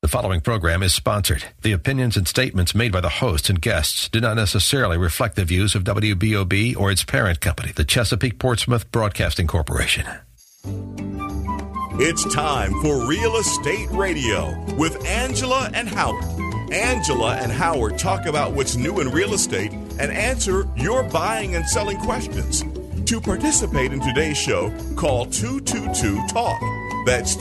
The following program is sponsored. The opinions and statements made by the hosts and guests do not necessarily reflect the views of WBOB or its parent company, the Chesapeake Portsmouth Broadcasting Corporation. It's time for Real Estate Radio with Angela and Howard. Angela and Howard talk about what's new in real estate and answer your buying and selling questions. To participate in today's show, call 222-TALK. That's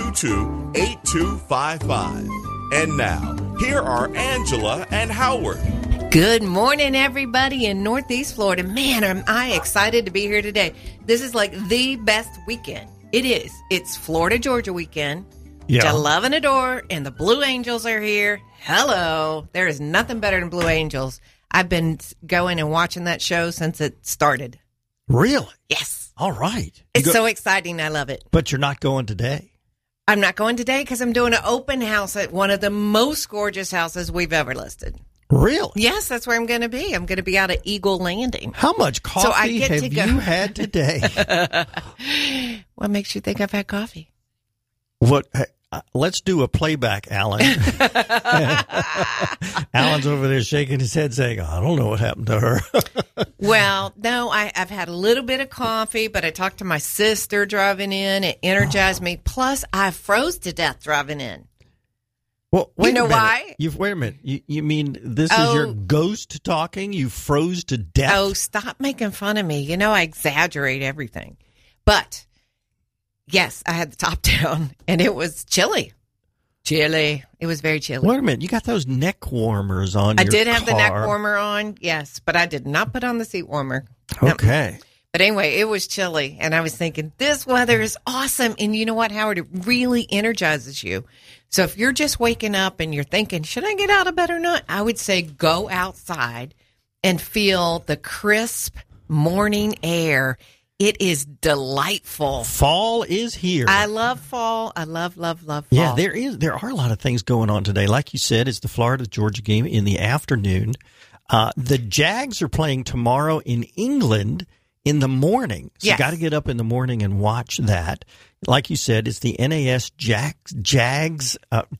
222-8255. And now, here are Angela and Howard. Good morning, everybody in Northeast Florida. Man, am I excited to be here today. This is like the best weekend. It is. It's Florida-Georgia weekend. Yeah. To love and adore, and the Blue Angels are here. Hello. There is nothing better than Blue Angels. I've been going and watching that show since it started. Really? Yes. All right. It's so exciting. I love it. But you're not going today. I'm not going today because I'm doing an open house at one of the most gorgeous houses we've ever listed. Really? Yes, that's where I'm going to be. I'm going to be out at Eagle Landing. How much coffee have you had today? What makes you think I've had coffee? What? Let's do a playback, Alan. Alan's over there shaking his head saying, I don't know what happened to her. Well, no, I've had a little bit of coffee, but I talked to my sister driving in. It energized me. Plus, I froze to death driving in. Well, wait you know a minute. why? Wait a minute. You mean this is your ghost talking? You froze to death? Oh, stop making fun of me. You know I exaggerate everything. But, yes, I had the top down, and it was chilly. Chilly. It was very chilly. Wait a minute. You got those neck warmers on your car. I did have the neck warmer on, yes, but I did not put on the seat warmer. Okay. No. But anyway, it was chilly, and I was thinking, this weather is awesome. And you know what, Howard? It really energizes you. So if you're just waking up and you're thinking, should I get out of bed or not? I would say go outside and feel the crisp morning air. It is delightful. Fall is here. I love fall. I love fall. Yeah, there are a lot of things going on today. Like you said, it's the Florida-Georgia game in the afternoon. The Jags are playing tomorrow in England in the morning. So yes. You got to get up in the morning and watch that. Like you said, it's the NAS Jags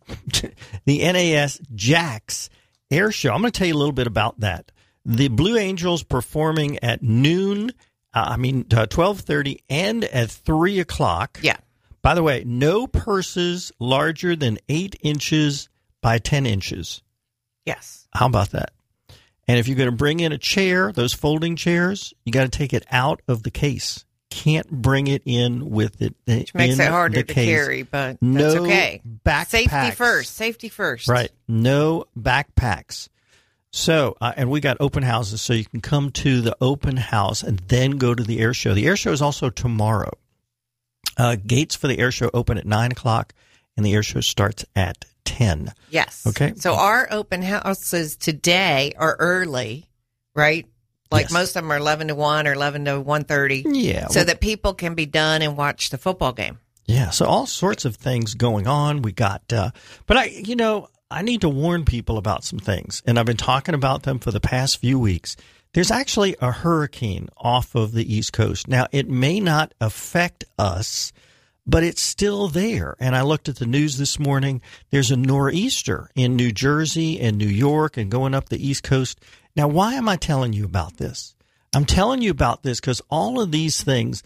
Air Show. I'm going to tell you a little bit about that. The Blue Angels performing at noon, 12:30 and at 3 o'clock. Yeah. By the way, no purses larger than 8 inches by 10 inches. Yes. How about that? And if you're going to bring in a chair, those folding chairs, you got to take it out of the case. Can't bring it in with it. Which makes it harder to carry, but that's okay. Backpacks. Safety first. Right. No backpacks. So, and we got open houses, so you can come to the open house and then go to the air show. The air show is also tomorrow. Gates for the air show open at 9 o'clock, and the air show starts at 10. Yes. Okay. So our open houses today are early, right? Like yes. most of them are 11 to 1 or 11 to 1:30. Yeah. So that people can be done and watch the football game. Yeah. So all sorts of things going on. We got, but I need to warn people about some things, and I've been talking about them for the past few weeks. There's actually a hurricane off of the East Coast. Now, it may not affect us, but it's still there. And I looked at the news this morning. There's a nor'easter in New Jersey and New York and going up the East Coast. Now, why am I telling you about this? I'm telling you about this because all of these things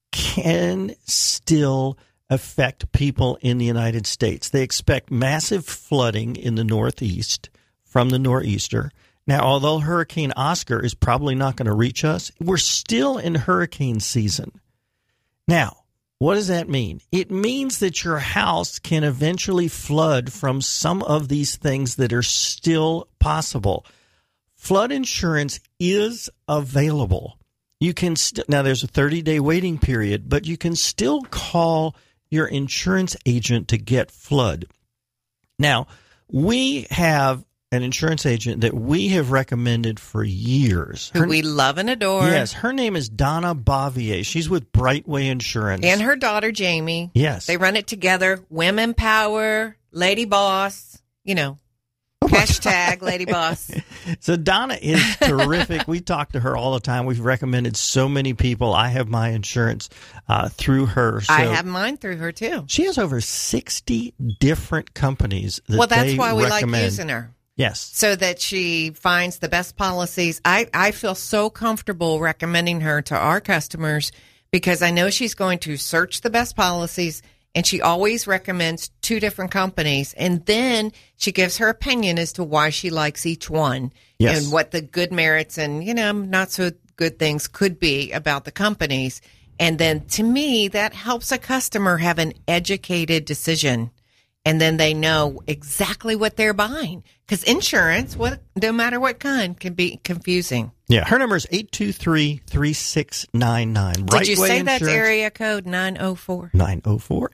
can still affect people in the United States. They expect massive flooding in the Northeast from the nor'easter. Now, although Hurricane Oscar is probably not going to reach us, we're still in hurricane season. Now, what does that mean? It means that your house can eventually flood from some of these things that are still possible. Flood insurance is available. You can now there's a 30-day waiting period, but you can still call your insurance agent to get flood. Now, we have an insurance agent that we have recommended for years. Who we love and adore. Yes, her name is Donna Bavier. She's with Brightway Insurance. And her daughter, Jamie. Yes. They run it together. Women Power, Lady Boss, Okay, Hashtag Lady Boss. So Donna is terrific. We talk to her all the time. We've recommended so many people. I have my insurance through her. So I have mine through her, too. She has over 60 different companies that Well, that's they why we recommend. like using her. Yes. So that she finds the best policies. I feel so comfortable recommending her to our customers because I know she's going to search the best policies, and she always recommends 2 different companies. And then she gives her opinion as to why she likes each one and what the good merits and, not so good things could be about the companies. And then to me, that helps a customer have an educated decision. And then they know exactly what they're buying. Because insurance, no matter what kind, can be confusing. Yeah, her number is 823-3699. Did you say that's area code 904? 904,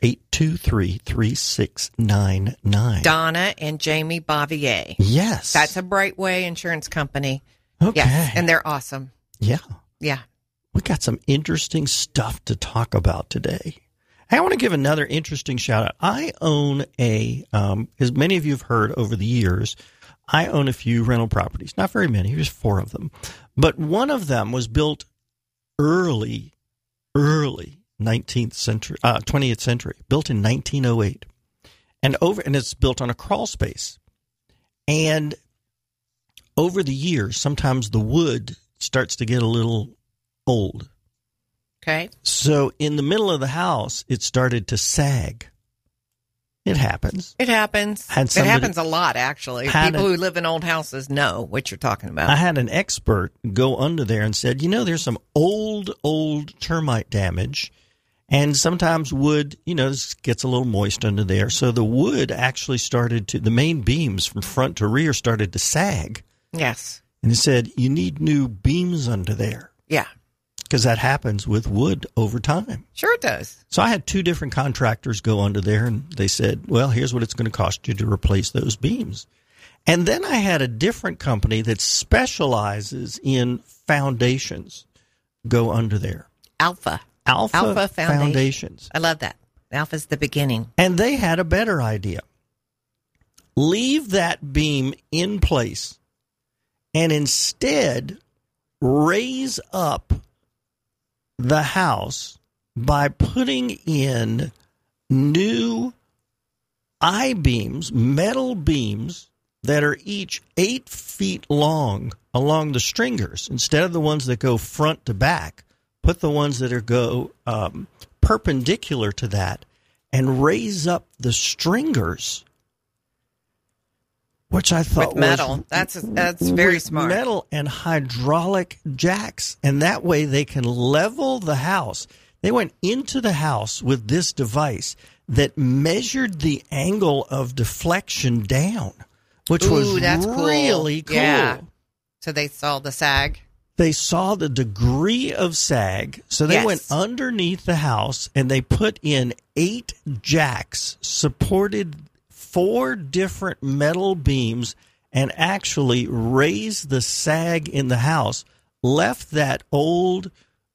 823-3699. Donna and Jamie Bavier. Yes. That's a Brightway insurance company. Okay. Yes, and they're awesome. Yeah. Yeah. We got some interesting stuff to talk about today. I want to give another interesting shout out. I own as many of you have heard over the years, I own a few rental properties. Not very many, just 4 of them. But one of them was built early 19th century, 20th century, built in 1908. And it's built on a crawl space. And over the years, sometimes the wood starts to get a little old. Okay. So in the middle of the house, it started to sag. It happens. It happens. It happens a lot, actually. People who live in old houses know what you're talking about. I had an expert go under there and said, there's some old termite damage. And sometimes wood, gets a little moist under there. So the wood actually the main beams from front to rear started to sag. Yes. And he said, you need new beams under there. Yeah. Because that happens with wood over time. Sure it does. So I had 2 different contractors go under there, and they said, well, here's what it's going to cost you to replace those beams. And then I had a different company that specializes in foundations go under there. Alpha Foundations. I love that. Alpha's the beginning. And they had a better idea. Leave that beam in place and instead raise up the house by putting in new I-beams, metal beams that are each 8 feet long along the stringers. Instead of the ones that go front to back, put the ones that go perpendicular to that and raise up the stringers, which I thought with metal. That's very smart. Metal and hydraulic jacks, and that way they can level the house. They went into the house with this device that measured the angle of deflection down, which was really cool. Yeah. So they saw the sag. They saw the degree of sag, so they went underneath the house and they put in 8 jacks, supported 4 different metal beams, and actually raised the sag in the house, left that old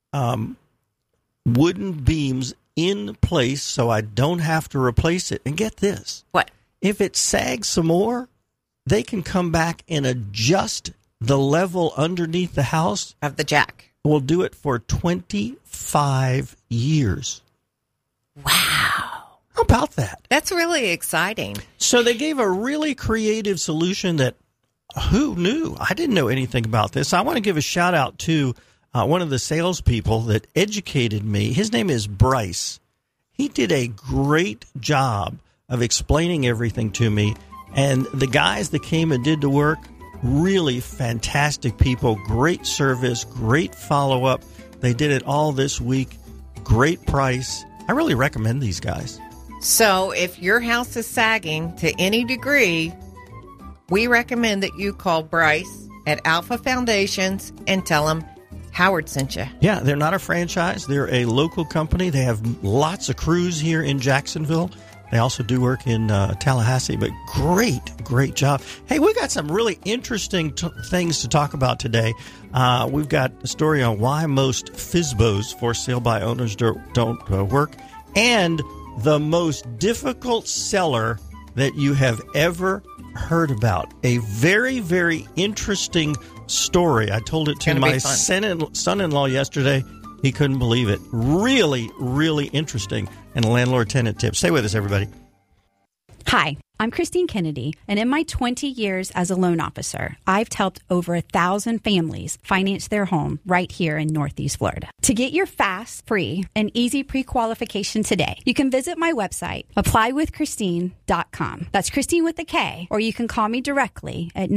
wooden beams in place so I don't have to replace it. And get this. What? If it sags some more, they can come back and adjust the level underneath the house. Of the jack. We'll do it for 25 years. Wow. How about that? That's really exciting. So they gave a really creative solution that who knew? I didn't know anything about this. I want to give a shout out to one of the salespeople that educated me. His name is Bryce. He did a great job of explaining everything to me. And the guys that came and did the work, really fantastic people, great service, great follow-up. They did it all this week. Great price. I really recommend these guys. So if your house is sagging to any degree, we recommend that you call Bryce at Alpha Foundations and tell him Howard sent you. Yeah, they're not a franchise. They're a local company. They have lots of crews here in Jacksonville. They also do work in Tallahassee, but great job. Hey, we got some really interesting things to talk about today. We've got a story on why most FSBOs, for sale by owners, don't work, and the most difficult seller that you have ever heard about a very, very interesting story. I told it to my son-in-law yesterday. He couldn't believe it. Really, really interesting. And landlord-tenant tips. Stay with us, everybody. Hi, I'm Christine Kennedy, and in my 20 years as a loan officer, I've helped over 1,000 families finance their home right here in Northeast Florida. To get your fast, free, and easy pre-qualification today, you can visit my website, applywithchristine.com. That's Christine with a K, or you can call me directly at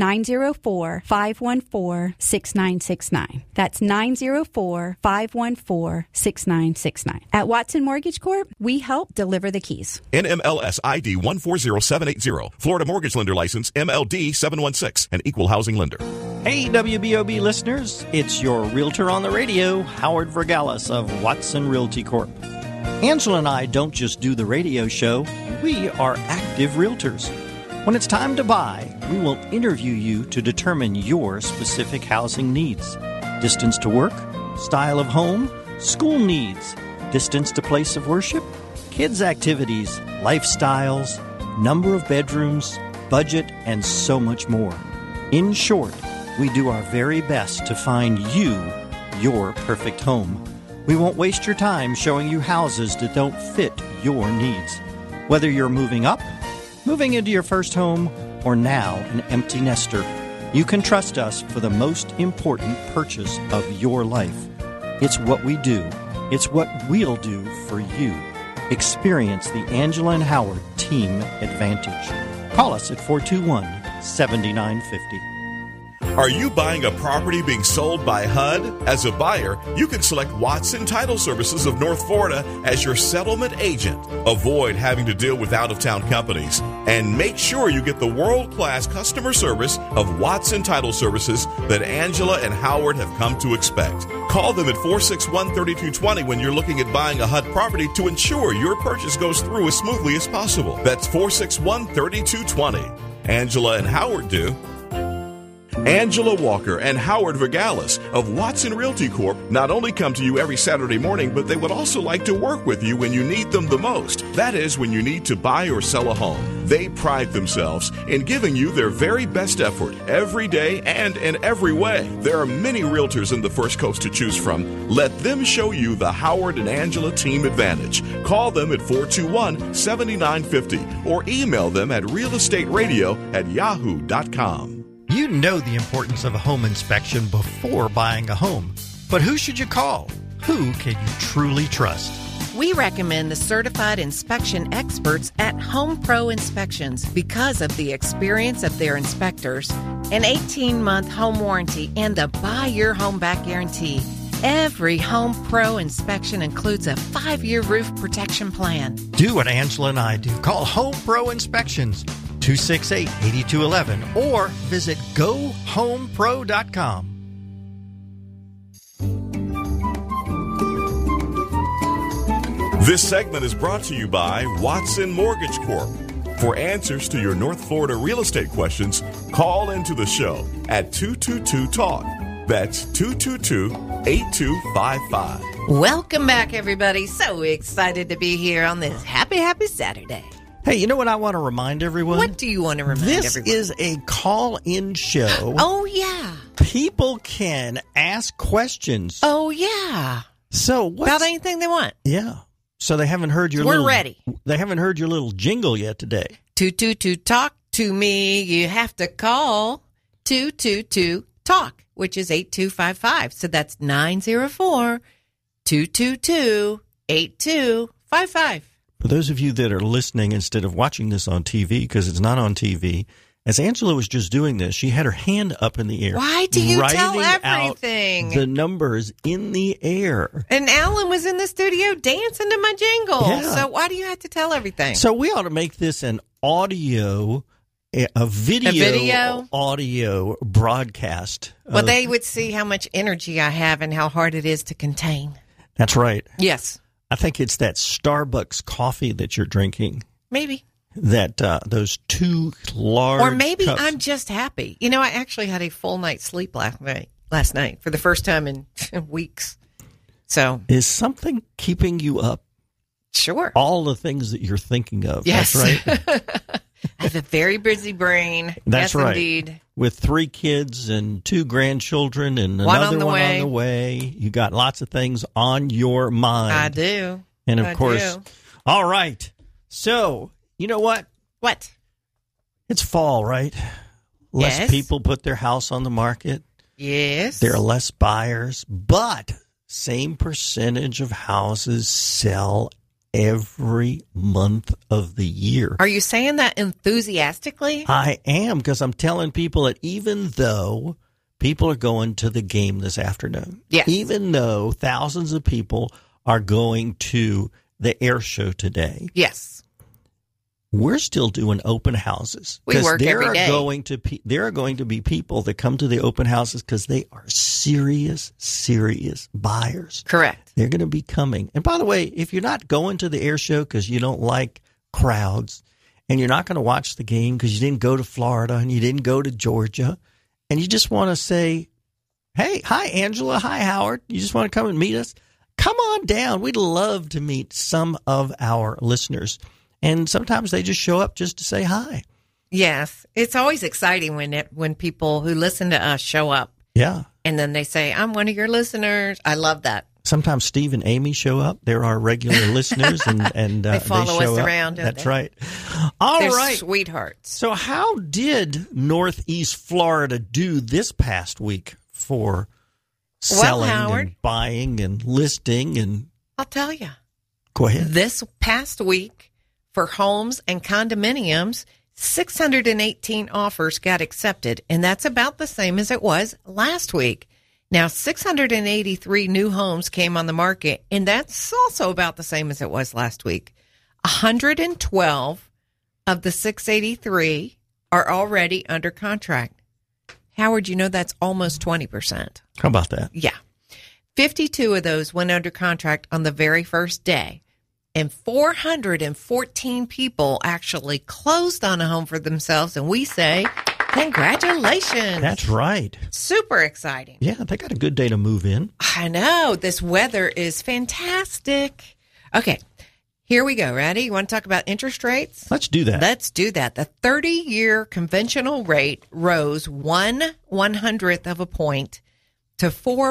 904-514-6969. That's 904-514-6969. At Watson Mortgage Corp, we help deliver the keys. NMLS ID 140780. Florida Mortgage Lender License MLD 716. An equal housing lender. Hey, WBOB listeners. It's your realtor on the radio, Howard Vergalis of Watson Realty Corp. Angela and I don't just do the radio show. We are active realtors. When it's time to buy, we will interview you to determine your specific housing needs. Distance to work, style of home, school needs, distance to place of worship, kids' activities, lifestyles, number of bedrooms, budget, and so much more. In short, we do our very best to find you your perfect home. We won't waste your time showing you houses that don't fit your needs. Whether you're moving up, moving into your first home, or now an empty nester, you can trust us for the most important purchase of your life. It's what we do. It's what we'll do for you. Experience the Angela and Howard Team Advantage. Call us at 421-7950. Are you buying a property being sold by HUD? As a buyer, you can select Watson Title Services of North Florida as your settlement agent. Avoid having to deal with out-of-town companies and make sure you get the world-class customer service of Watson Title Services that Angela and Howard have come to expect. Call them at 461-3220 when you're looking at buying a HUD property to ensure your purchase goes through as smoothly as possible. That's 461-3220. Angela and Howard do. Angela Walker and Howard Vergalis of Watson Realty Corp. not only come to you every Saturday morning, but they would also like to work with you when you need them the most. That is, when you need to buy or sell a home. They pride themselves in giving you their very best effort every day and in every way. There are many realtors in the First Coast to choose from. Let them show you the Howard and Angela Team Advantage. Call them at 421-7950 or email them at realestateradio@yahoo.com. You know the importance of a home inspection before buying a home. But who should you call? Who can you truly trust? We recommend the certified inspection experts at Home Pro Inspections because of the experience of their inspectors, an 18-month home warranty, and the Buy Your Home Back guarantee. Every Home Pro inspection includes a 5-year roof protection plan. Do what Angela and I do. Call Home Pro Inspections, 268-8211, or visit GoHomePro.com. This segment is brought to you by Watson Mortgage Corp. For answers to your North Florida real estate questions, call into the show at 222-TALK. That's 222-8255. Welcome back, everybody. So excited to be here on this happy Saturday. Hey, you know what I want to remind everyone? What do you want to remind everyone? This is a call-in show. Oh, yeah. People can ask questions. Oh, yeah. So about anything they want. Yeah. So they haven't heard your We're ready. They haven't heard your little jingle yet today. 222-TALK to me. You have to call 222-TALK, which is 8255. So that's 904-222-8255. For those of you that are listening instead of watching this on TV, because it's not on TV, as Angela was just doing this, she had her hand up in the air. Why do you tell everything? The numbers in the air. And Alan was in the studio dancing to my jingle. Yeah. So why do you have to tell everything? So we ought to make this an audio, a video audio broadcast. Well, they would see how much energy I have and how hard it is to contain. That's right. Yes. I think it's that Starbucks coffee that you're drinking. Maybe. That those two large Or maybe cups. I'm just happy. You know, I actually had a full night's sleep last night for the first time in weeks. So is something keeping you up? Sure. All the things that you're thinking of. Yes. That's right. I have a very busy brain. That's yes, right. Indeed. With 3 kids and 2 grandchildren and One another on the way. You got lots of things on your mind. I do. And of course, all right. So, you know what? What? It's fall, right? Less Yes. people put their house on the market. Yes. There are less buyers, but same percentage of houses sell every month of the year. Are you saying that enthusiastically? I am, because I'm telling people that even though people are going to the game this afternoon, Yes. even though thousands of people are going to the air show today, Yes. we're still doing open houses. We work every day. There are going to be people that come to the open houses because they are serious buyers. Correct. They're going to be coming. And by the way, if you're not going to the air show because you don't like crowds, and you're not going to watch the game because you didn't go to Florida and you didn't go to Georgia, and you just want to say, hey, hi, Angela, hi, Howard, you just want to come and meet us? Come on down. We'd love to meet some of our listeners. And sometimes they just show up just to say hi. Yes. It's always exciting when people who listen to us show up. Yeah. And then they say, I'm one of your listeners. I love that. Sometimes Steve and Amy show up. They're our regular listeners, and they follow us show around. Up. That's they? right. All They're right. Sweethearts. So how did Northeast Florida do this past week for selling Howard, and buying and listing? And I'll tell you. Go ahead. This past week, for homes and condominiums, 618 offers got accepted, and that's about the same as it was last week. Now, 683 new homes came on the market, and that's also about the same as it was last week. 112 of the 683 are already under contract. Howard, you know that's almost 20%. How about that? Yeah. 52 of those went under contract on the very first day. And 414 people actually closed on a home for themselves. And we say, congratulations. That's right. Super exciting. Yeah, they got a good day to move in. I know. This weather is fantastic. Okay, here we go. Ready? You want to talk about interest rates? Let's do that. Let's do that. The 30-year conventional rate rose 1/100th of a point to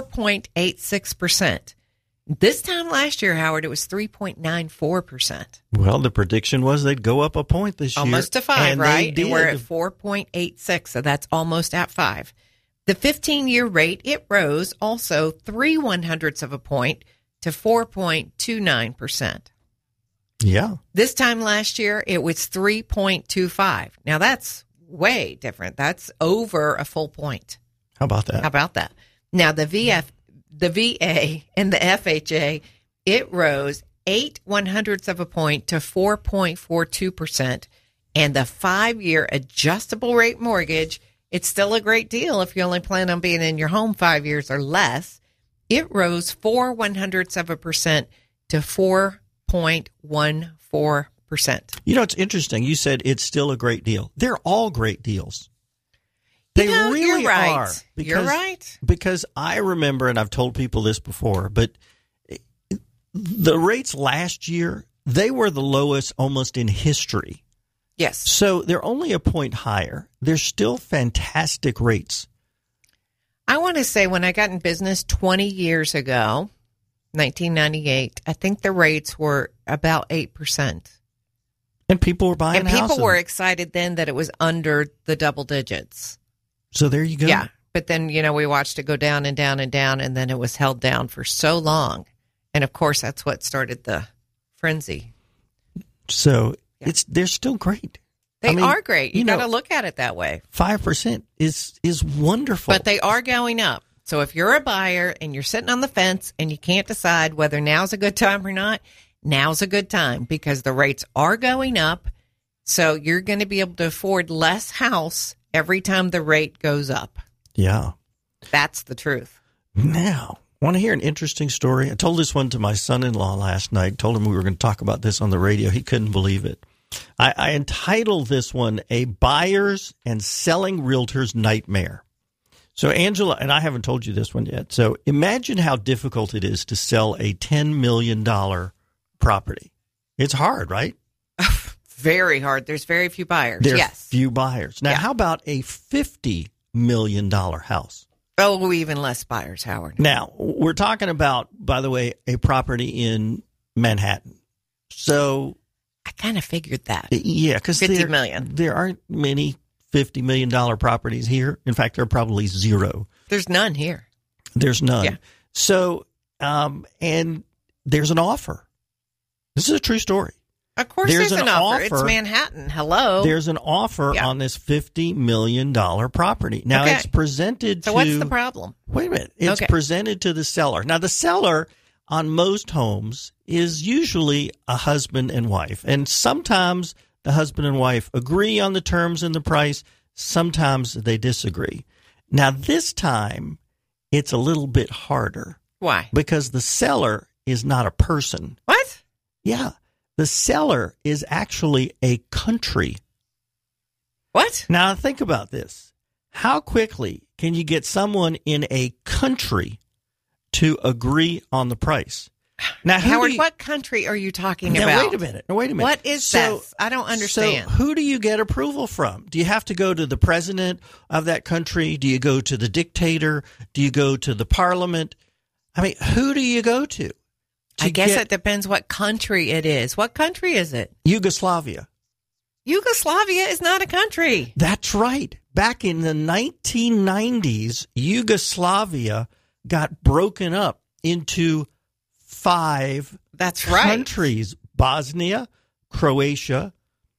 4.86%. This time last year, Howard, it was 3.94%. Well, the prediction was they'd go up a point this year. Almost to 5, and right? They did. And we're at 4.86, so that's almost at 5. The 15-year rate, it rose also 3/100ths of a point to 4.29%. Yeah. This time last year, it was 3.25. Now, that's way different. That's over a full point. How about that? How about that? Now, the VA and the FHA, it rose 8/100ths of a point to 4.42%. And the 5-year adjustable rate mortgage, it's still a great deal if you only plan on being in your home 5 years or less. It rose 4/100ths of a percent to 4.14%. You know, it's interesting. You said it's still a great deal. They're all great deals. They really you're right. are. You're right. Because I remember, and I've told people this before, but the rates last year, they were the lowest almost in history. Yes. So they're only a point higher. They're still fantastic rates. I want to say when I got in business 20 years ago, 1998, I think the rates were about 8%. And people were buying houses. And people were excited then that it was under the double digits. So there you go. Yeah. But then, you know, we watched it go down and down and down, and then it was held down for so long. And, of course, that's what started the frenzy. So they're still great. They are great. You got to look at it that way. 5% is wonderful. But they are going up. So if you're a buyer and you're sitting on the fence and you can't decide whether now's a good time or not, now's a good time because the rates are going up. So you're going to be able to afford less house every time the rate goes up. Yeah. That's the truth. Now, want to hear an interesting story? I told this one to my son-in-law last night. Told him we were going to talk about this on the radio. He couldn't believe it. I entitled this one, A Buyers and Selling Realtors Nightmare. So, Angela, and I haven't told you this one yet. So imagine how difficult it is to sell a $10 million property. It's hard, right? very hard. There's very few buyers. There's yes. few buyers. Now, how about a $50 million house? Oh, even less buyers, Howard. Now, we're talking about, by the way, a property in Manhattan. So I kind of figured that. Yeah, because $50 million. There aren't many $50 million properties here. In fact, there are probably zero. There's none here. There's none. Yeah. So, and there's an offer. This is a true story. Of course there's an offer. It's Manhattan. Hello. There's an offer on this $50 million property. Now, it's presented to... So what's the problem? Wait a minute. It's presented to the seller. Now, the seller on most homes is usually a husband and wife. And sometimes the husband and wife agree on the terms and the price. Sometimes they disagree. Now, this time, it's a little bit harder. Why? Because the seller is not a person. What? Yeah. The seller is actually a country. What? Now, think about this. How quickly can you get someone in a country to agree on the price? Now, Howard, what country are you talking about? Now, wait a minute. What is this? I don't understand. So who do you get approval from? Do you have to go to the president of that country? Do you go to the dictator? Do you go to the parliament? I mean, who do you go to? I guess it depends what country it is. What country is it? Yugoslavia. Yugoslavia is not a country. That's right. Back in the 1990s, Yugoslavia got broken up into 5 countries: Bosnia, Croatia,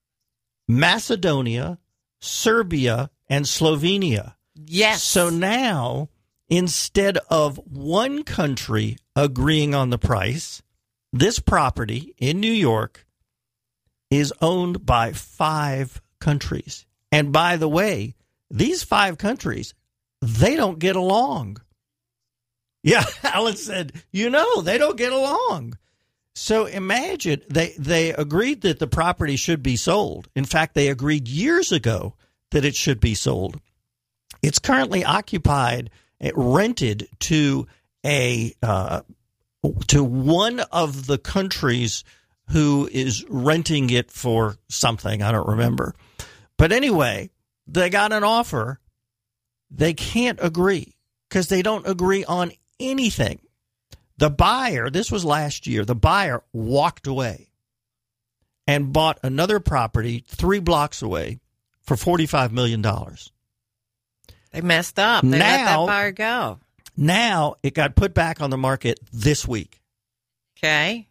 Macedonia, Serbia, and Slovenia. Yes. So now, instead of one country agreeing on the price, this property in New York is owned by 5 countries. And by the way, these 5 countries, they don't get along. Yeah, Alan said, they don't get along. So imagine they agreed that the property should be sold. In fact, they agreed years ago that it should be sold. It's currently occupied, rented to to one of the countries who is renting it for something. I don't remember. But anyway, they got an offer. They can't agree because they don't agree on anything. The buyer, this was last year, the buyer walked away and bought another property 3 blocks away for $45 million. They messed up. They let that buyer go. Now it got put back on the market this week. Okay.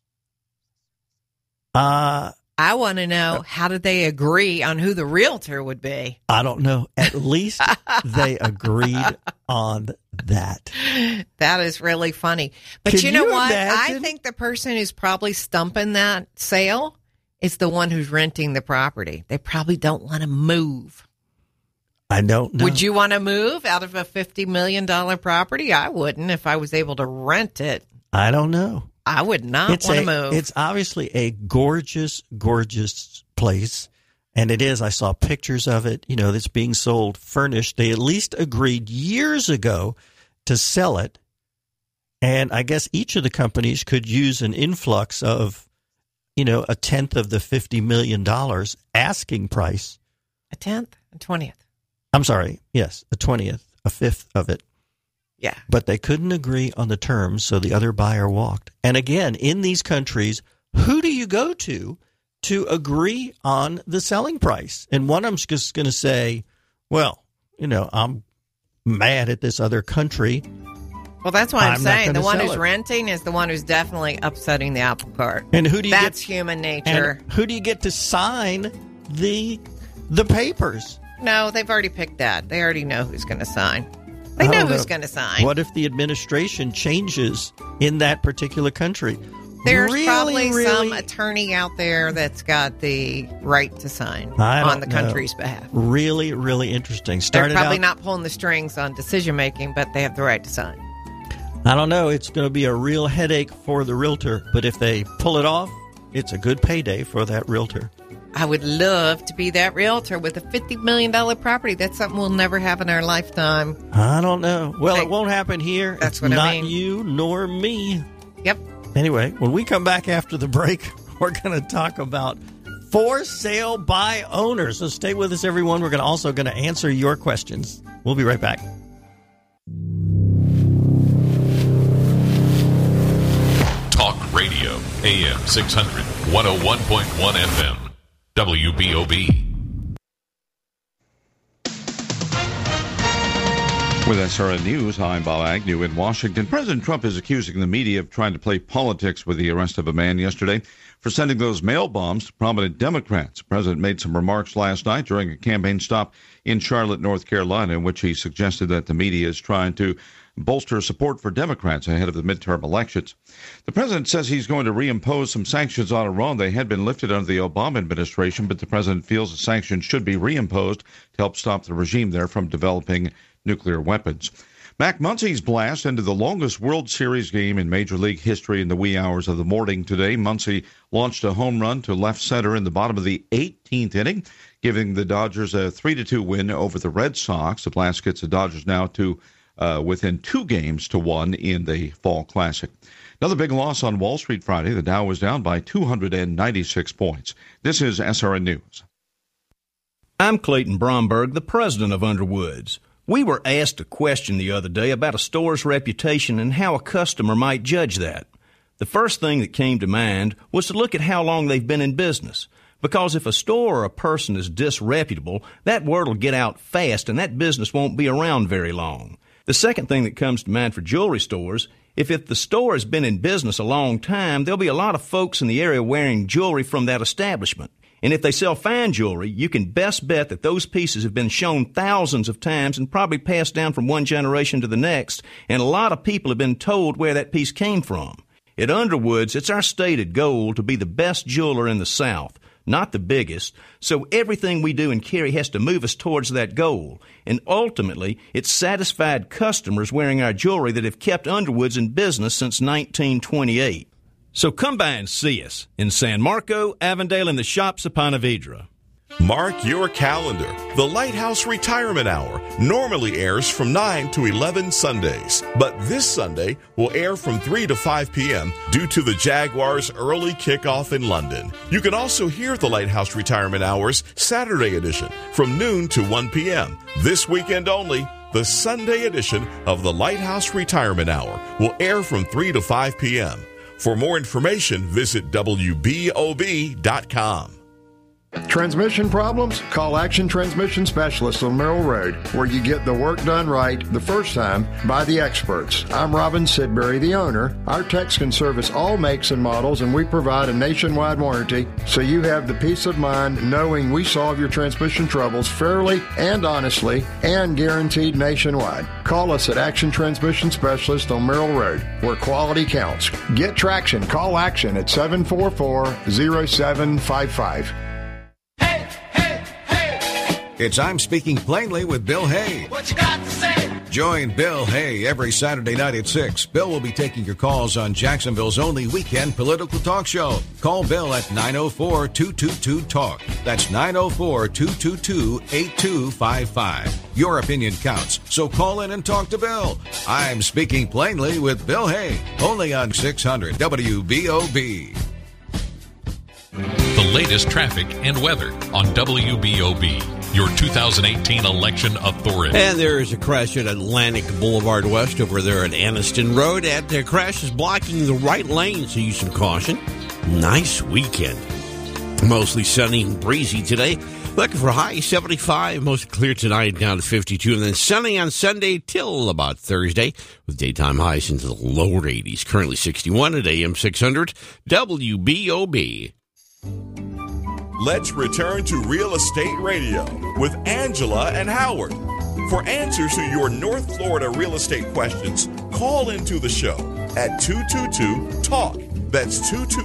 I want to know, how did they agree on who the realtor would be? I don't know. At least they agreed on that. That is really funny. But Can you know what? Imagine? I think the person who's probably stumping that sale is the one who's renting the property. They probably don't want to move. I don't know. Would you want to move out of a $50 million property? I wouldn't if I was able to rent it. I don't know. I would not want to move. It's obviously a gorgeous, gorgeous place. And it is. I saw pictures of it. That's being sold furnished. They at least agreed years ago to sell it. And I guess each of the companies could use an influx of, a tenth of the $50 million asking price. A tenth? A 20th? I'm sorry. Yes, a 20th, a fifth of it. Yeah. But they couldn't agree on the terms, so the other buyer walked. And again, in these countries, who do you go to agree on the selling price? And one of them's just going to say, well, I'm mad at this other country. Well, that's why I'm saying the one who's renting is the one who's definitely upsetting the apple cart. And who do you That's human nature. And who do you get to sign the papers? No, they've already picked that. They already know who's going to sign. They know who's going to sign. What if the administration changes in that particular country? There's probably some attorney out there that's got the right to sign on the country's behalf. Really, really interesting. They're probably not pulling the strings on decision-making, but they have the right to sign. I don't know. It's going to be a real headache for the realtor, but if they pull it off, it's a good payday for that realtor. I would love to be that realtor with a $50 million property. That's something we'll never have in our lifetime. I don't know. Well, it won't happen here. That's what I mean. Not you nor me. Yep. Anyway, when we come back after the break, we're going to talk about for sale by owners. So stay with us, everyone. We're also going to answer your questions. We'll be right back. Talk Radio, AM 600, 101.1 FM, WBOB. With SRN News, I'm Bob Agnew in Washington. President Trump is accusing the media of trying to play politics with the arrest of a man yesterday for sending those mail bombs to prominent Democrats. The president made some remarks last night during a campaign stop in Charlotte, North Carolina, in which he suggested that the media is trying to bolster support for Democrats ahead of the midterm elections. The president says he's going to reimpose some sanctions on Iran. They had been lifted under the Obama administration, but the president feels the sanctions should be reimposed to help stop the regime there from developing nuclear weapons. Mac Muncy's blast into the longest World Series game in Major League history in the wee hours of the morning today. Muncy launched a home run to left center in the bottom of the 18th inning, giving the Dodgers a 3-2 win over the Red Sox. The blast gets the Dodgers now to within 2-1 in the Fall Classic. Another big loss on Wall Street Friday. The Dow was down by 296 points. This is SRN News. I'm Clayton Bromberg, the president of Underwoods. We were asked a question the other day about a store's reputation and how a customer might judge that. The first thing that came to mind was to look at how long they've been in business. Because if a store or a person is disreputable, that word will get out fast and that business won't be around very long. The second thing that comes to mind for jewelry stores, if the store has been in business a long time, there'll be a lot of folks in the area wearing jewelry from that establishment. And if they sell fine jewelry, you can best bet that those pieces have been shown thousands of times and probably passed down from one generation to the next, and a lot of people have been told where that piece came from. At Underwoods, it's our stated goal to be the best jeweler in the South, not the biggest, so everything we do in Cary has to move us towards that goal. And ultimately, it's satisfied customers wearing our jewelry that have kept Underwoods in business since 1928. So come by and see us in San Marco, Avondale, and the shops of Ponte Vedra. Mark your calendar. The Lighthouse Retirement Hour normally airs from 9 to 11 Sundays, but this Sunday will air from 3 to 5 p.m. due to the Jaguars' early kickoff in London. You can also hear the Lighthouse Retirement Hour's Saturday edition from noon to 1 p.m. This weekend only, the Sunday edition of the Lighthouse Retirement Hour will air from 3 to 5 p.m. For more information, visit WBOB.com. Transmission problems? Call Action Transmission Specialists on Merrill Road, where you get the work done right the first time by the experts. I'm Robin Sidbury, the owner. Our techs can service all makes and models, and we provide a nationwide warranty, so you have the peace of mind knowing we solve your transmission troubles fairly and honestly and guaranteed nationwide. Call us at Action Transmission Specialist on Merrill Road, where quality counts. Get traction. Call Action at 744-0755. It's I'm Speaking Plainly with Bill Hay. What you got to say? Join Bill Hay every Saturday night at 6. Bill will be taking your calls on Jacksonville's only weekend political talk show. Call Bill at 904-222-TALK. That's 904-222-8255. Your opinion counts, so call in and talk to Bill. I'm Speaking Plainly with Bill Hay, only on 600 WBOB. The latest traffic and weather on WBOB, your 2018 election authority. And there is a crash at Atlantic Boulevard West over there at Anniston Road. And the crash is blocking the right lane, so use some caution. Nice weekend. Mostly sunny and breezy today. Looking for high 75, most clear tonight down to 52. And then sunny on Sunday till about Thursday with daytime highs into the lower 80s. Currently 61 at AM 600 WBOB. Let's return to Real Estate Radio with Angela and Howard. For answers to your North Florida real estate questions, call into the show at 222-TALK. That's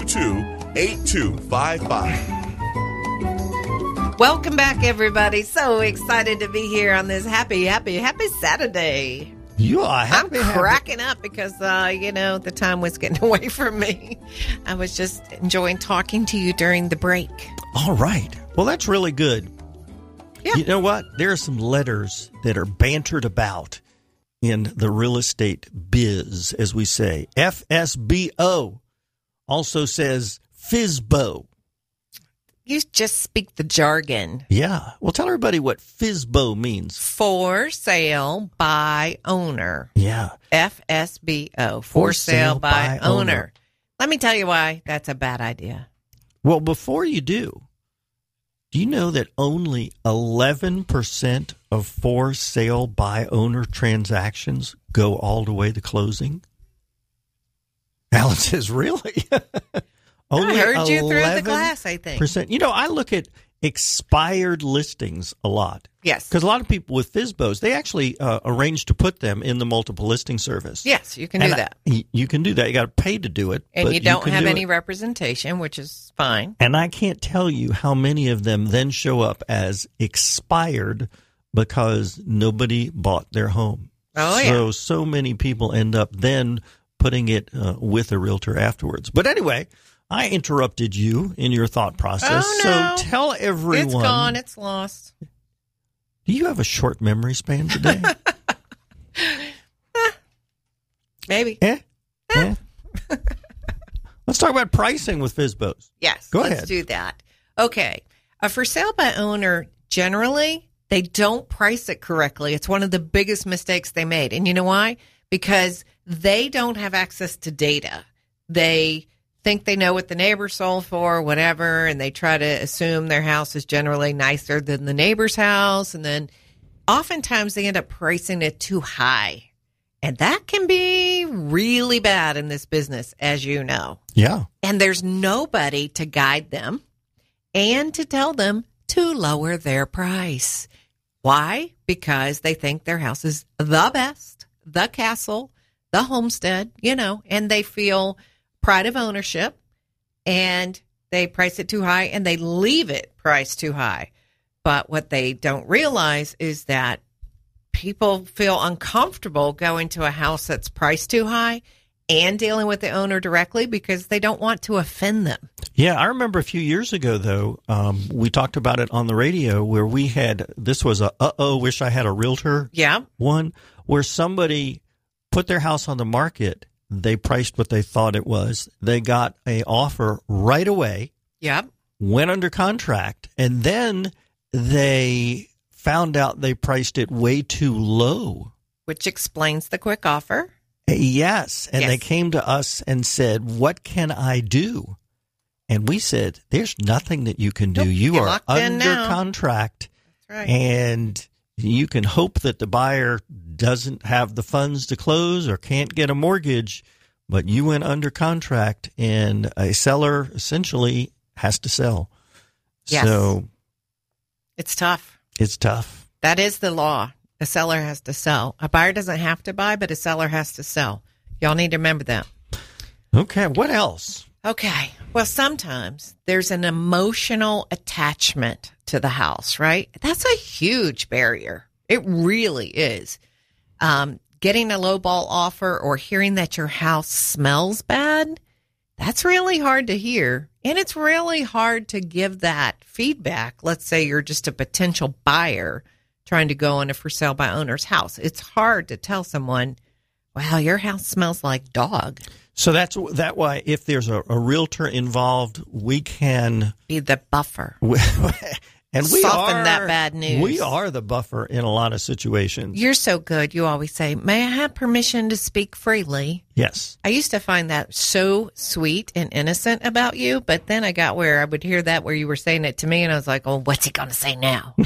222-8255. Welcome back, everybody. So excited to be here on this happy Saturday. You are happy. I'm cracking up because, the time was getting away from me. I was just enjoying talking to you during the break. All right. Well, that's really good. Yeah. You know what? There are some letters that are bantered about in the real estate biz, as we say. FSBO also says FISBO. You just speak the jargon. Yeah. Well, tell everybody what FSBO means. For sale by owner. Yeah. FSBO. For sale by owner. Let me tell you why that's a bad idea. Well, before you do you know that only 11% of for sale by owner transactions go all the way to closing? Alan says, really? Only I heard you through the glass, I think. You know, I look at expired listings a lot. Yes. Because a lot of people with FSBOs, they actually arrange to put them in the multiple listing service. Yes, you can do that. You can do that. You got to pay to do it. And you don't have any representation, which is fine. And I can't tell you how many of them then show up as expired because nobody bought their home. Oh, yeah. So many people end up then putting it with a realtor afterwards. But anyway, I interrupted you in your thought process. Oh, no. So tell everyone. It's gone. It's lost. Do you have a short memory span today? Maybe. Let's talk about pricing with FSBOs. Yes. Go ahead. Let's do that. Okay. A for sale by owner, generally, they don't price it correctly. It's one of the biggest mistakes they made. And you know why? Because they don't have access to data. They think they know what the neighbor sold for, whatever, and they try to assume their house is generally nicer than the neighbor's house. And then oftentimes they end up pricing it too high. And that can be really bad in this business, as you know. Yeah. And there's nobody to guide them and to tell them to lower their price. Why? Because they think their house is the best, the castle, the homestead, you know, and they feel pride of ownership, and they price it too high, and they leave it priced too high. But what they don't realize is that people feel uncomfortable going to a house that's priced too high and dealing with the owner directly because they don't want to offend them. Yeah, I remember a few years ago, though, we talked about it on the radio where we had, this was a wish I had a realtor one, where somebody put their house on the market. They priced what they thought it was. They got an offer right away. Yep. Went under contract, and then they found out they priced it way too low. Which explains the quick offer. Yes. And they came to us and said, what can I do? And we said, there's nothing that you can do. You are under contract. That's right. And you can hope that the buyer doesn't have the funds to close or can't get a mortgage, but you went under contract, and a seller essentially has to sell. Yes. So it's tough. It's tough. That is the law. A seller has to sell. A buyer doesn't have to buy, but a seller has to sell. Y'all need to remember that. Okay. What else? Okay. Well, sometimes there's an emotional attachment to the house, right? That's a huge barrier. It really is. Getting a lowball offer or hearing that your house smells bad, that's really hard to hear. And it's really hard to give that feedback. Let's say you're just a potential buyer trying to go in a for sale by owner's house. It's hard to tell someone, wow, your house smells like dog. So that's why if there's a realtor involved, we can be the buffer. And we soften that bad news. We are the buffer in a lot of situations. You're so good. You always say, may I have permission to speak freely? Yes. I used to find that so sweet and innocent about you, but then I got where I would hear that where you were saying it to me, and I was like, oh, what's he going to say now?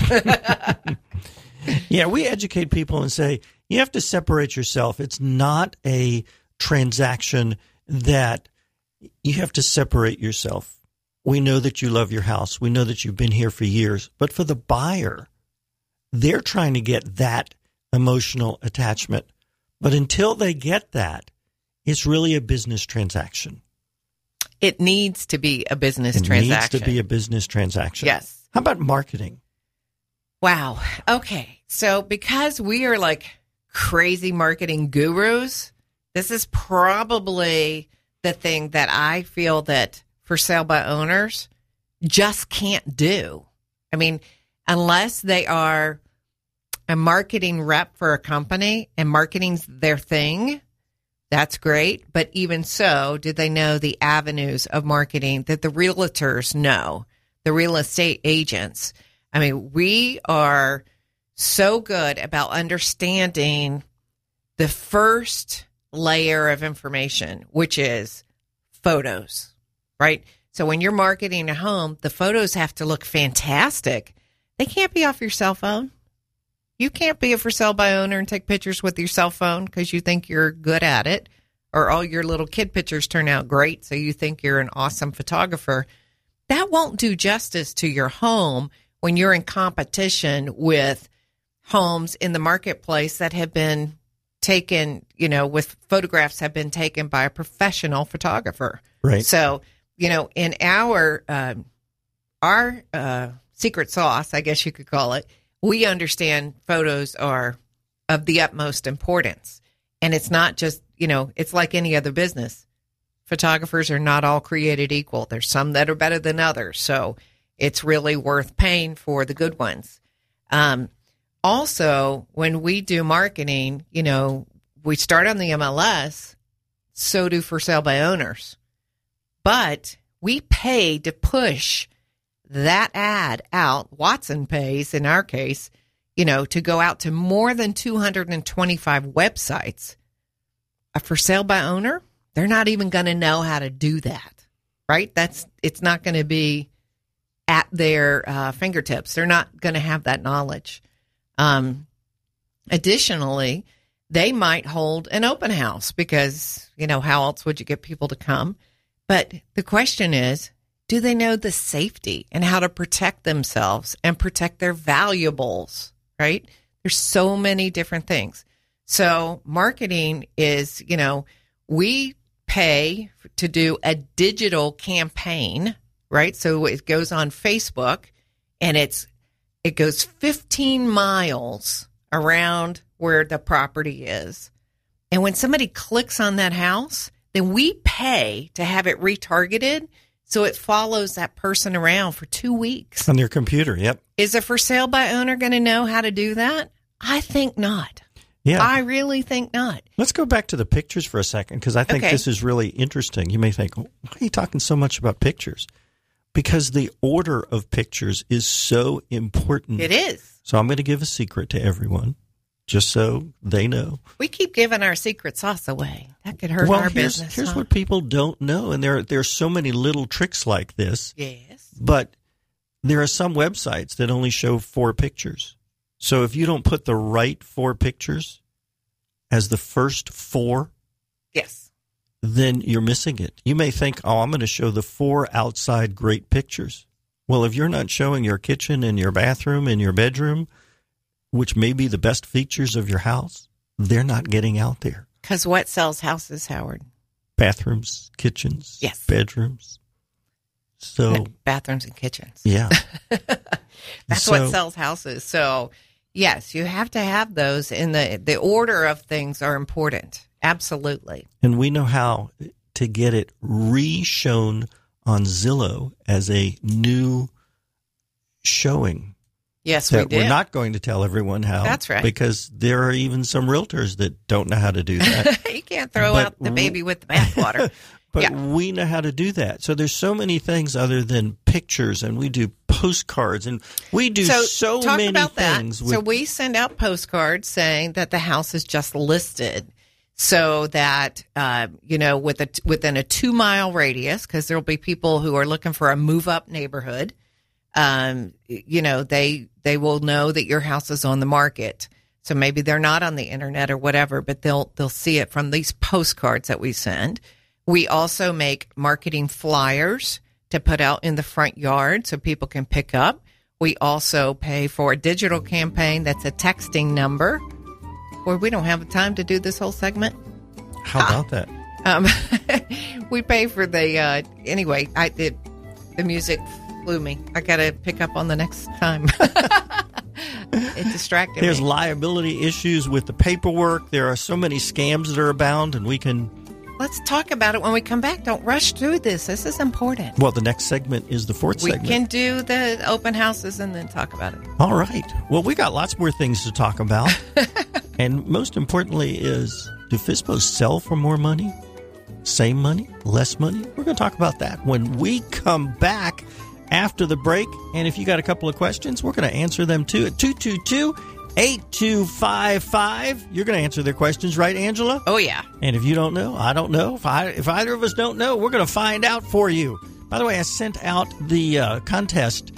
Yeah, we educate people and say, you have to separate yourself. It's not a transaction that you have to separate yourself. We know that you love your house. We know that you've been here for years. But for the buyer, they're trying to get that emotional attachment. But until they get that, it's really a business transaction. It needs to be a business transaction. It needs to be a business transaction. Yes. How about marketing? Wow. Okay. So because we are like crazy marketing gurus, this is probably the thing that I feel that for sale by owners just can't do. I mean, unless they are a marketing rep for a company and marketing's their thing, that's great. But even so, do they know the avenues of marketing that the realtors know? the real estate agents. I mean, we are so good about understanding the first layer of information, which is photos, right? So when you're marketing a home, the photos have to look fantastic. They can't be off your cell phone. You can't be a for sale by owner and take pictures with your cell phone because you think you're good at it, or all your little kid pictures turn out great, so you think you're an awesome photographer. That won't do justice to your home when you're in competition with homes in the marketplace that have been taken, with photographs have been taken by a professional photographer. Right. So, in our secret sauce, I guess you could call it, we understand photos are of the utmost importance. And it's not just, it's like any other business. Photographers are not all created equal. There's some that are better than others. So it's really worth paying for the good ones. Also, when we do marketing, we start on the MLS, so do for sale by owners. But we pay to push that ad out. Watson pays, in our case, to go out to more than 225 websites. A for sale by owner, they're not even going to know how to do that, right? It's not going to be at their fingertips. They're not going to have that knowledge. Additionally, they might hold an open house because, how else would you get people to come? But the question is, do they know the safety and how to protect themselves and protect their valuables, right? There's so many different things. So marketing is, we pay to do a digital campaign, right? So it goes on Facebook and it goes 15 miles around where the property is. And when somebody clicks on that house, then we pay to have it retargeted so it follows that person around for 2 weeks. On their computer, yep. Is a for sale by owner going to know how to do that? I think not. Yeah. I really think not. Let's go back to the pictures for a second, because I think this is really interesting. You may think, why are you talking so much about pictures? Because the order of pictures is so important. It is. So I'm going to give a secret to everyone, just so they know. We keep giving our secret sauce away. That could hurt our business. Here's what people don't know, and there are so many little tricks like this. Yes. But there are some websites that only show 4 pictures. So if you don't put the right 4 pictures as the first 4, yes, then you're missing it. You may think, I'm going to show the 4 outside great pictures. Well, if you're not showing your kitchen and your bathroom and your bedroom, which may be the best features of your house, they're not getting out there. Because what sells houses, Howard? Bathrooms, kitchens, yes, bedrooms. So bathrooms and kitchens. Yeah. That's what sells houses. So, yes, you have to have those in the order of things are important. Absolutely. And we know how to get it re-shown on Zillow as a new showing. Yes, we do. We're not going to tell everyone how. That's right. Because there are even some realtors that don't know how to do that. You can't throw out the baby with the bathwater. But we know how to do that. So there's so many things other than pictures, and we do postcards, and we do so many things. So we send out postcards saying that the house is just listed, so that within a 2-mile radius, because there'll be people who are looking for a move-up neighborhood. They will know that your house is on the market. So maybe they're not on the internet or whatever, but they'll see it from these postcards that we send. We also make marketing flyers to put out in the front yard so people can pick up. We also pay for a digital campaign that's a texting number. Boy, we don't have the time to do this whole segment. How about that? We pay for the the music flew me. I got to pick up on the next time. It distracted There's me. liability issues with the paperwork. There are so many scams that are abound, and we can... Let's talk about it when we come back. Don't rush through this. This is important. Well, the next segment is the 4th segment. We can do the open houses and then talk about it. All right. Well, we got lots more things to talk about. And most importantly is, do FSBOs sell for more money? Same money? Less money? We're going to talk about that when we come back. after the break. And if you got a couple of questions, we're going to answer them too at 222-8255. You're going to answer their questions, right, Angela? Oh, yeah. And if you don't know, I don't know. If either of us don't know, we're going to find out for you. By the way, I sent out the contest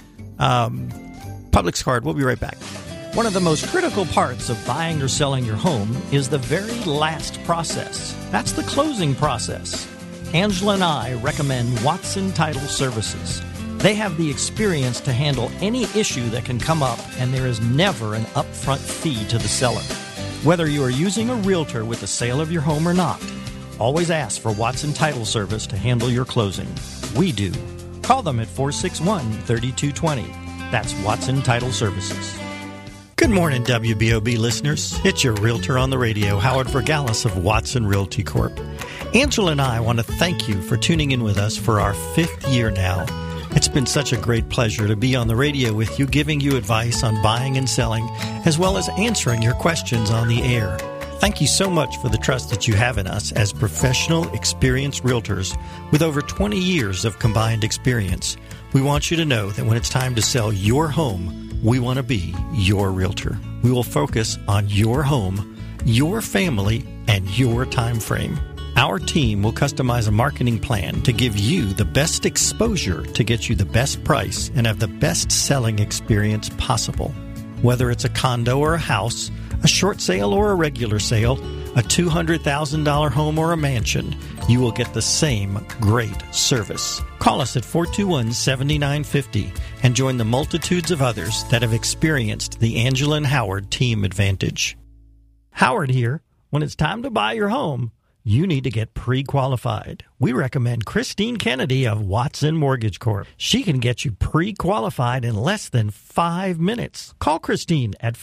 Publix card. We'll be right back. One of the most critical parts of buying or selling your home is the very last process. That's the closing process. Angela and I recommend Watson Title Services. They have the experience to handle any issue that can come up, and there is never an upfront fee to the seller. Whether you are using a realtor with the sale of your home or not, always ask for Watson Title Service to handle your closing. We do. Call them at 461-3220. That's Watson Title Services. Good morning, WBOB listeners. It's your realtor on the radio, Howard Vergalis of Watson Realty Corp. Angela and I want to thank you for tuning in with us for our 5th year now. It's been such a great pleasure to be on the radio with you, giving you advice on buying and selling, as well as answering your questions on the air. Thank you so much for the trust that you have in us as professional, experienced realtors with over 20 years of combined experience. We want you to know that when it's time to sell your home, we want to be your realtor. We will focus on your home, your family, and your time frame. Our team will customize a marketing plan to give you the best exposure to get you the best price and have the best selling experience possible. Whether it's a condo or a house, a short sale or a regular sale, a $200,000 home or a mansion, you will get the same great service. Call us at 421-7950 and join the multitudes of others that have experienced the Angela and Howard team advantage. Howard here. When it's time to buy your home, you need to get pre-qualified. We recommend Christine Kennedy of Watson Mortgage Corp. She can get you pre-qualified in less than 5 minutes. Call Christine at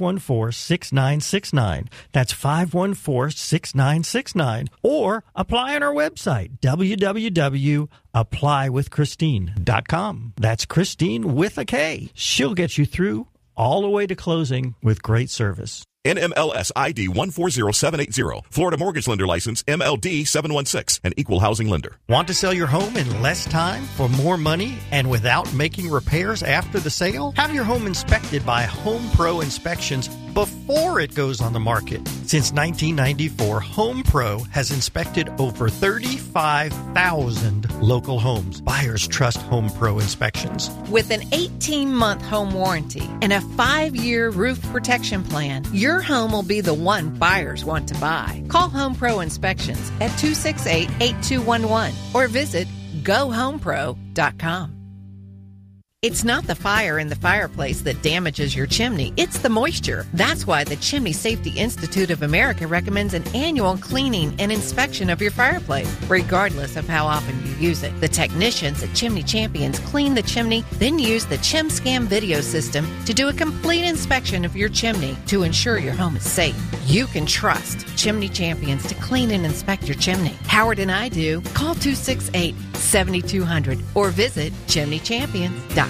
514-6969. That's 514-6969. Or apply on our website, www.applywithchristine.com. That's Christine with a K. She'll get you through all the way to closing with great service. NMLS ID 140780. Florida Mortgage Lender License MLD 716. An equal housing lender. Want to sell your home in less time for more money and without making repairs after the sale? Have your home inspected by Home Pro Inspections before it goes on the market. Since 1994, Home Pro has inspected over 35,000 local homes. Buyers trust Home Pro Inspections. With an 18-month home warranty and a 5-year roof protection plan, your home will be the one buyers want to buy. Call Home Pro Inspections at 268-8211 or visit GoHomePro.com. It's not the fire in the fireplace that damages your chimney. It's the moisture. That's why the Chimney Safety Institute of America recommends an annual cleaning and inspection of your fireplace, regardless of how often you use it. The technicians at Chimney Champions clean the chimney, then use the ChimScam video system to do a complete inspection of your chimney to ensure your home is safe. You can trust Chimney Champions to clean and inspect your chimney. Howard and I do. Call 268-7200 or visit chimneychampions.com.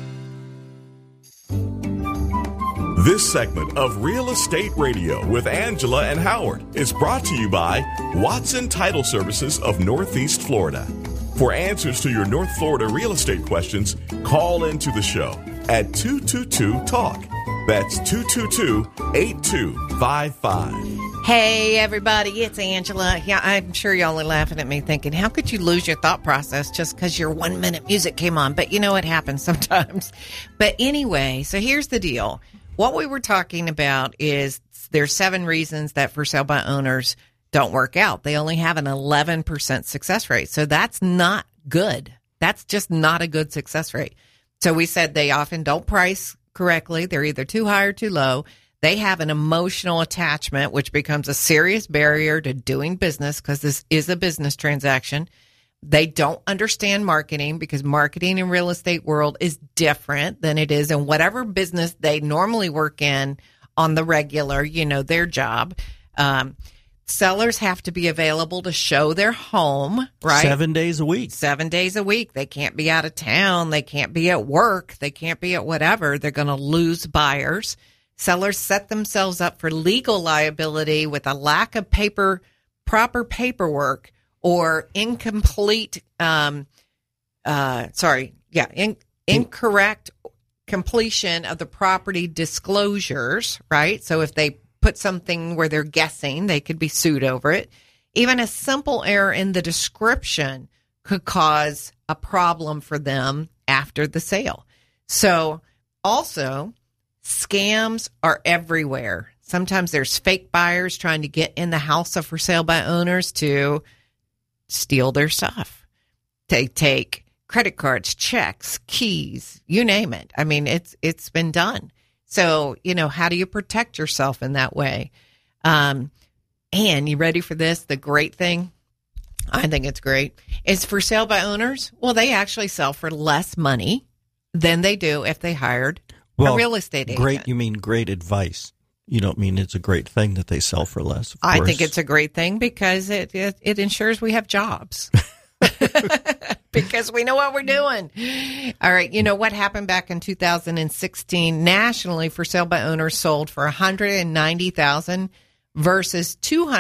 This segment of Real Estate Radio with Angela and Howard is brought to you by Watson Title Services of Northeast Florida. For answers to your North Florida real estate questions, call into the show at 222-TALK. That's 222-8255. Hey, everybody, it's Angela. Yeah, I'm sure y'all are laughing at me thinking, how could you lose your thought process just because your 1-minute music came on? But you know, it happens sometimes. But anyway, so here's the deal. What we were talking about is there's 7 reasons that for sale by owners don't work out. They only have an 11% success rate. So that's not good. That's just not a good success rate. So we said they often don't price correctly. They're either too high or too low. They have an emotional attachment, which becomes a serious barrier to doing business because this is a business transaction. They don't understand marketing because marketing in real estate world is different than it is in whatever business they normally work in on the regular, you know, their job. Sellers have to be available to show their home, right? 7 days a week. 7 days a week. They can't be out of town. They can't be at work. They can't be at whatever. They're going to lose buyers. Sellers set themselves up for legal liability with a lack of proper paperwork or incomplete, incorrect completion of the property disclosures, right? So if they put something where they're guessing, they could be sued over it. Even a simple error in the description could cause a problem for them after the sale. So also, scams are everywhere. Sometimes there's fake buyers trying to get in the house of for sale by owners to steal their stuff. They take credit cards, checks, keys, you name it. I mean, it's been done. So, how do you protect yourself in that way? And you ready for this? The great thing, I think it's great, is for sale by owners. Well, they actually sell for less money than they do if they hired a real estate agent. Great, you mean great advice. You don't mean it's a great thing that they sell for less. I think it's a great thing because it ensures we have jobs. Because we know what we're doing. All right. What happened back in 2016 nationally for sale by owners sold for $190,000 versus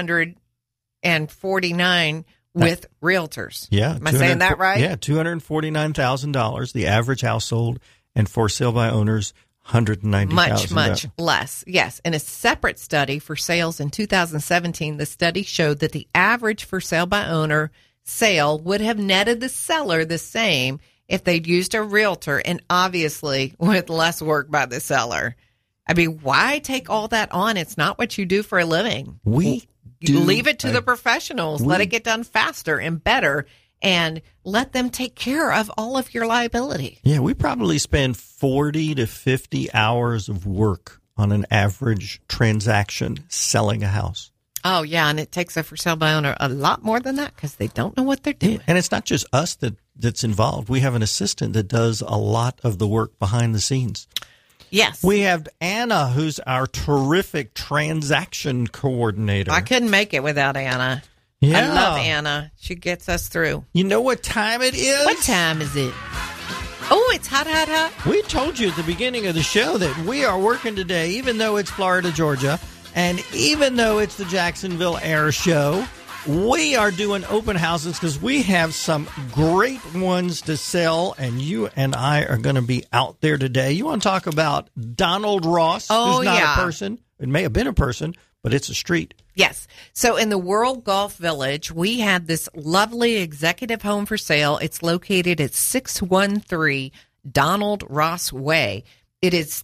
$249,000 with realtors. Yeah. Am I saying that right? Yeah. $249,000, the average household, and for sale by owners, $190,000. Much less. Yes. In a separate study for sales in 2017, the study showed that the average for sale by owner sale would have netted the seller the same if they'd used a realtor, and obviously with less work by the seller. I mean, why take all that on? It's not what you do for a living. Leave it to the professionals. Let it get done faster and better, and let them take care of all of your liability. Yeah, we probably spend 40 to 50 hours of work on an average transaction selling a house. Oh, yeah, and it takes a for sale by owner a lot more than that because they don't know what they're doing. And it's not just us that's involved. We have an assistant that does a lot of the work behind the scenes. Yes. We have Anna, who's our terrific transaction coordinator. I couldn't make it without Anna. Yeah. I love Anna. She gets us through. You know what time it is? What time is it? Oh, it's hot, hot, hot. We told you at the beginning of the show that we are working today, even though it's Florida, Georgia. And even though it's the Jacksonville Air Show, we are doing open houses because we have some great ones to sell, and you and I are going to be out there today. You want to talk about Donald Ross, who's not a person. It may have been a person, but it's a street. Yes. So in the World Golf Village, we have this lovely executive home for sale. It's located at 613 Donald Ross Way. It is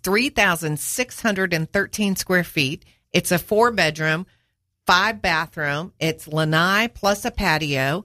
3,613 square feet. It's a 4-bedroom, 5-bathroom. It's lanai plus a patio.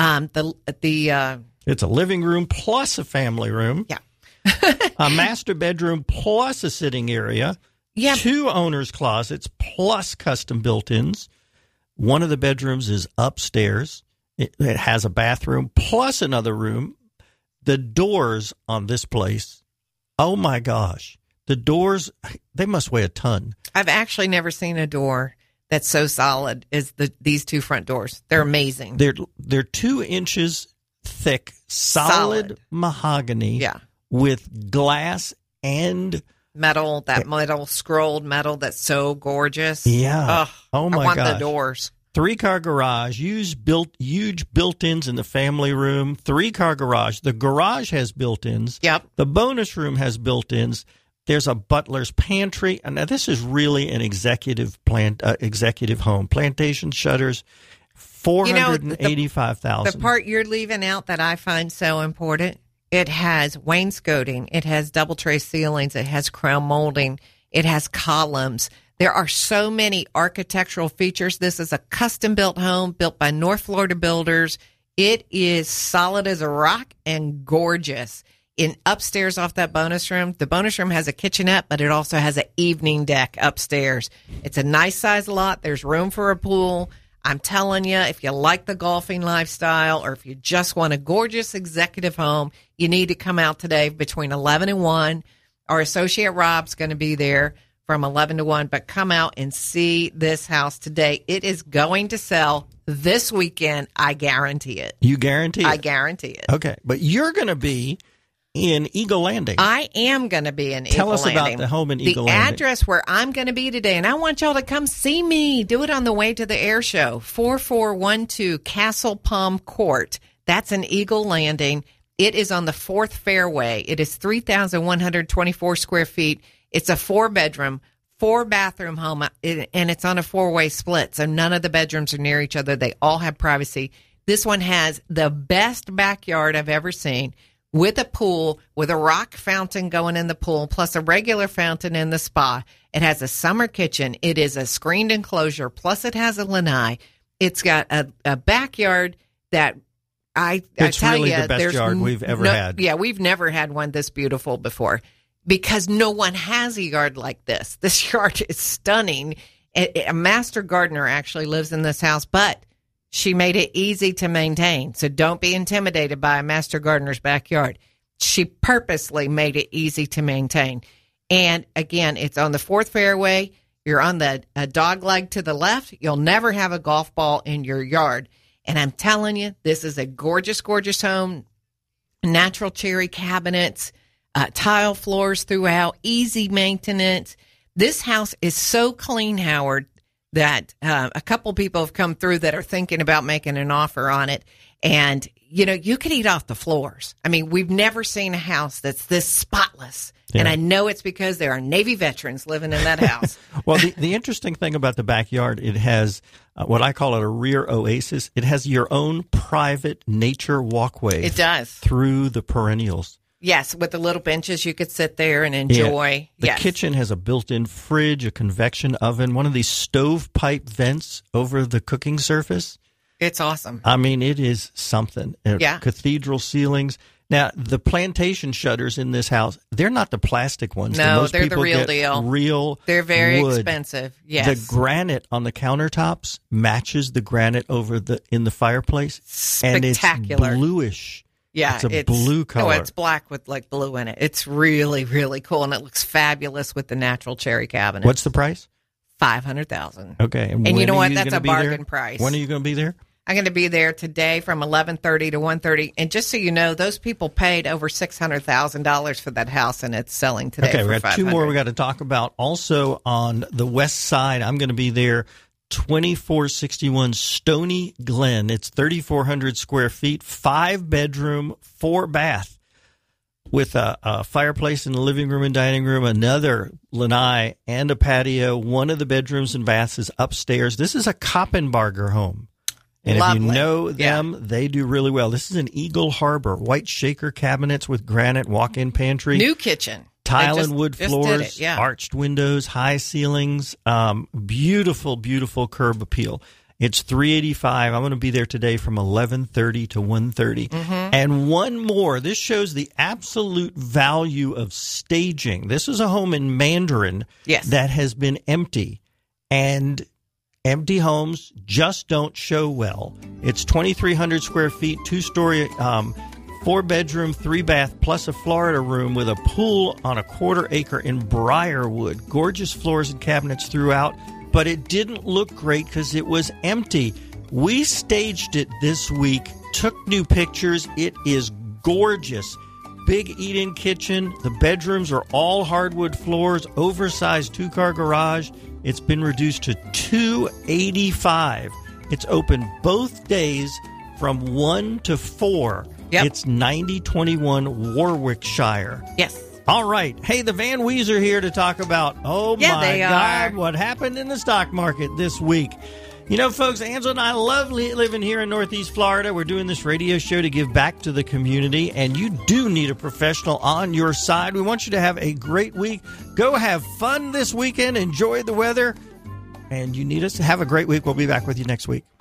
It's a living room plus a family room. Yeah. A master bedroom plus a sitting area. Yeah. 2 owner's closets plus custom built-ins. One of the bedrooms is upstairs. It has a bathroom plus another room. The doors on this place, oh my gosh. The doors, they must weigh a ton. I've actually never seen a door that's so solid as these 2 front doors. They're amazing. They're 2 inches thick, solid mahogany with glass and metal, that metal, scrolled metal that's so gorgeous. Yeah. Oh, my gosh. I want the doors. 3-car garage, huge built-ins in the family room, 3-car garage. The garage has built-ins. Yep. The bonus room has built-ins. There's a butler's pantry. And now this is really an executive home. Plantation shutters, $485,000. The part you're leaving out that I find so important, it has wainscoting, it has double tray ceilings, it has crown molding, it has columns. There are so many architectural features. This is a custom-built home built by North Florida builders. It is solid as a rock and gorgeous. In upstairs off that bonus room, the bonus room has a kitchenette, but it also has an evening deck upstairs. It's a nice size lot. There's room for a pool. I'm telling you, if you like the golfing lifestyle or if you just want a gorgeous executive home, you need to come out today between 11 and 1. Our associate Rob's going to be there from 11 to 1, but come out and see this house today. It is going to sell this weekend. I guarantee it. You guarantee it? I guarantee it. Okay, but you're going to be in Eagle Landing. I am going to be in Eagle Tell us Landing. about the home in Eagle Landing. The address where I'm going to be today, and I want y'all to come see me. Do it on the way to the air show. 4412 Castle Palm Court. That's in Eagle Landing. It is on the 4th fairway. It is 3,124 square feet. It's a 4-bedroom, 4-bathroom home, and it's on a 4-way split, so none of the bedrooms are near each other. They all have privacy. This one has the best backyard I've ever seen, with a pool, with a rock fountain going in the pool, plus a regular fountain in the spa. It has a summer kitchen. It is a screened enclosure, plus it has a lanai. It's got a backyard that it's tell really you, the best yard we've ever had. Yeah, we've never had one this beautiful before because no one has a yard like this. This yard is stunning. A master gardener actually lives in this house, but she made it easy to maintain. So don't be intimidated by a master gardener's backyard. She purposely made it easy to maintain. And again, it's on the 4th fairway. You're on the dog leg to the left. You'll never have a golf ball in your yard. And I'm telling you, this is a gorgeous, gorgeous home. Natural cherry cabinets, tile floors throughout, easy maintenance. This house is so clean, Howard, that a couple people have come through that are thinking about making an offer on it. And, you know, you could eat off the floors. I mean, we've never seen a house that's this spotless. Yeah. And I know it's because there are Navy veterans living in that house. Well, the interesting thing about the backyard, it has what I call it a rear oasis. It has your own private nature walkway. It does. Through the perennials. Yes, with the little benches you could sit there and enjoy. Yeah. The kitchen has a built-in fridge, a convection oven, one of these stovepipe vents over the cooking surface. It's awesome. I mean, it is something. Yeah. Cathedral ceilings. Now, the plantation shutters in this house, they're not the plastic ones. No, they're the real deal. Real They're very wood. expensive. Yes. The granite on the countertops matches the granite in the fireplace. Spectacular. And it's bluish. Yeah, it's a blue color. No, it's black with like blue in it. It's really, really cool, and it looks fabulous with the natural cherry cabinet. What's the price? $500,000. Okay, and you know what? That's a bargain price. When are you going to be there? I'm going to be there today from 11:30 to 1:30. And just so you know, those people paid over $600,000 for that house, and it's selling today. Okay, for we got two more we got to talk about. Also on the west side, I'm going to be there. 2461 Stony Glen. It's 3,400 square feet, 5-bedroom, 4-bath, with a fireplace in the living room and dining room, another lanai, and a patio. One of the bedrooms and baths is upstairs. This is a Koppenbarger home. And Lovely. If you know them, they do really well. This is an Eagle Harbor, white shaker cabinets with granite walk-in pantry. New kitchen. Tile and wood floors, it, yeah. Arched windows, high ceilings, beautiful, beautiful curb appeal. It's $385. I'm going to be there today from 11:30 to 1:30. Mm-hmm. And one more. This shows the absolute value of staging. This is a home in Mandarin that has been empty, and empty homes just don't show well. It's 2,300 square feet, 2-story. 4-bedroom, 3-bath, plus a Florida room with a pool on a 1/4 acre in Briarwood. Gorgeous floors and cabinets throughout, but it didn't look great because it was empty. We staged it this week, took new pictures. It is gorgeous. Big eat-in kitchen. The bedrooms are all hardwood floors, oversized 2-car garage. It's been reduced to $285. It's open both days from 1 to 4. Yep. It's 9021 Warwickshire. Yes. All right. Hey, the Van Wees are here to talk about, my God, what happened in the stock market this week. You know, folks, Angela and I love living here in Northeast Florida. We're doing this radio show to give back to the community, and you do need a professional on your side. We want you to have a great week. Go have fun this weekend. Enjoy the weather. And you need us to have a great week. We'll be back with you next week.